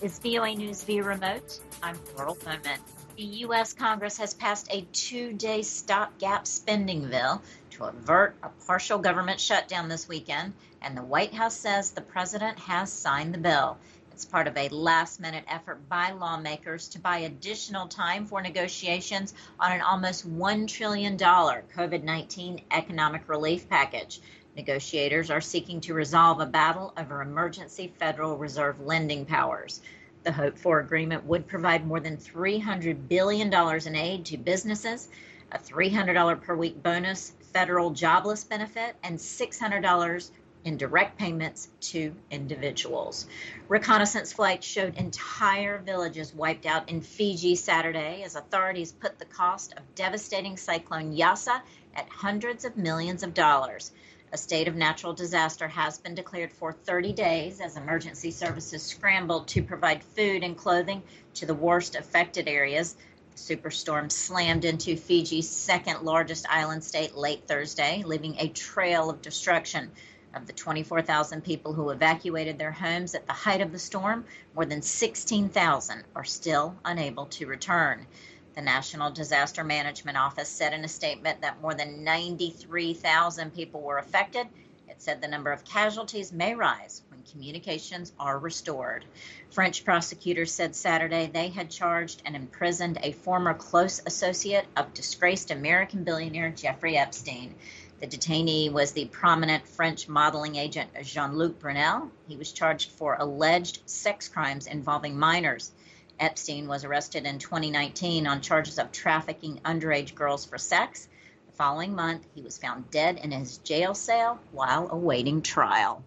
is VOA News via remote. I'm Laurel Bowman. The U.S. Congress has passed a 2-day stopgap spending bill to avert a partial government shutdown this weekend, and the White House says the president has signed the bill. It's part of a last-minute effort by lawmakers to buy additional time for negotiations on an almost $1 trillion COVID-19 economic relief package. Negotiators are seeking to resolve a battle over emergency Federal Reserve lending powers. The hoped-for agreement would provide more than $300 billion in aid to businesses, a $300 per week bonus federal jobless benefit, and $600 in direct payments to individuals. Reconnaissance flights showed entire villages wiped out in Fiji Saturday as authorities put the cost of devastating Cyclone Yasa at hundreds of millions of dollars. A state of natural disaster has been declared for 30 days as emergency services scrambled to provide food and clothing to the worst affected areas. The superstorm slammed into Fiji's second largest island state late Thursday, leaving a trail of destruction. Of the 24,000 people who evacuated their homes at the height of the storm, more than 16,000 are still unable to return. The National Disaster Management Office said in a statement that more than 93,000 people were affected. It said the number of casualties may rise when communications are restored. French prosecutors said Saturday they had charged and imprisoned a former close associate of disgraced American billionaire Jeffrey Epstein. The detainee was the prominent French modeling agent Jean-Luc Brunel. He was charged for alleged sex crimes involving minors. Epstein was arrested in 2019 on charges of trafficking underage girls for sex. The following month, he was found dead in his jail cell while awaiting trial.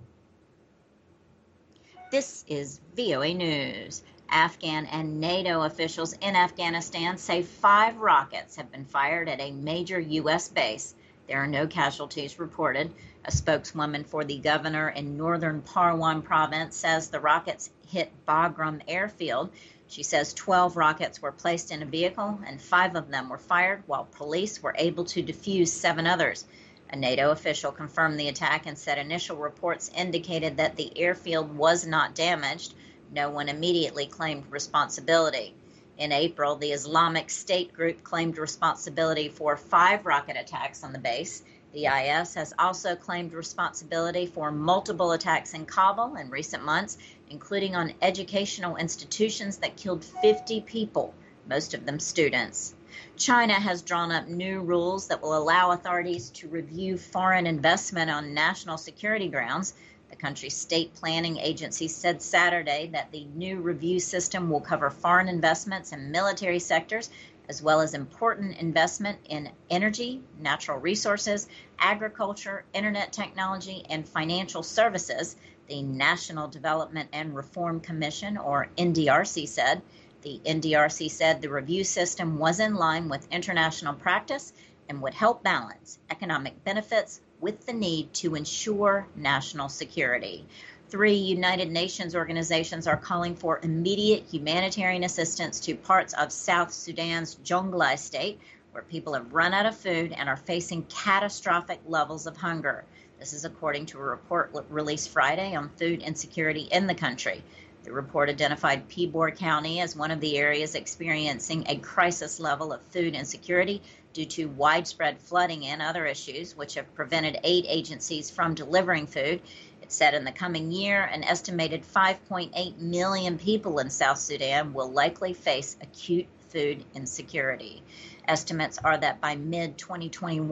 This is VOA News. Afghan and NATO officials in Afghanistan say 5 rockets have been fired at a major U.S. base. There are no casualties reported. A spokeswoman for the governor in northern Parwan province says the rockets hit Bagram airfield. She says 12 rockets were placed in a vehicle and 5 of them were fired, while police were able to defuse 7 others. A NATO official confirmed the attack and said initial reports indicated that the airfield was not damaged. No one immediately claimed responsibility. In April, the Islamic State group claimed responsibility for 5 rocket attacks on the base. The IS has also claimed responsibility for multiple attacks in Kabul in recent months, including on educational institutions that killed 50 people, most of them students. China has drawn up new rules that will allow authorities to review foreign investment on national security grounds. The country's state planning agency said Saturday that the new review system will cover foreign investments in military sectors, as well as important investment in energy, natural resources, agriculture, internet technology, and financial services, the National Development and Reform Commission, or NDRC, said. The NDRC said the review system was in line with international practice and would help balance economic benefits with the need to ensure national security. 3 United Nations organizations are calling for immediate humanitarian assistance to parts of South Sudan's Jonglei state, where people have run out of food and are facing catastrophic levels of hunger. This is according to a report released Friday on food insecurity in the country. The report identified Pibor County as one of the areas experiencing a crisis level of food insecurity due to widespread flooding and other issues, which have prevented aid agencies from delivering food. It said in the coming year, an estimated 5.8 million people in South Sudan will likely face acute food insecurity. Estimates are that by mid-2021,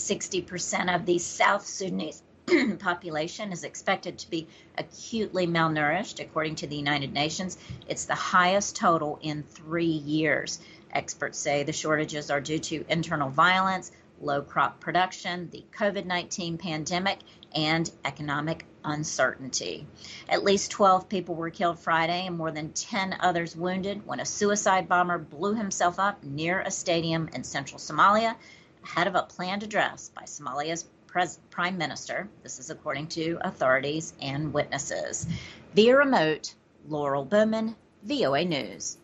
60% of the South Sudanese population is expected to be acutely malnourished, according to the United Nations. It's the highest total in 3 years. Experts say the shortages are due to internal violence, low crop production, the COVID-19 pandemic, and economic uncertainty. At least 12 people were killed Friday and more than 10 others wounded when a suicide bomber blew himself up near a stadium in central Somalia ahead of a planned address by Somalia's Prime Minister. This is according to authorities and witnesses. Via remote, Laurel Bowman, VOA News.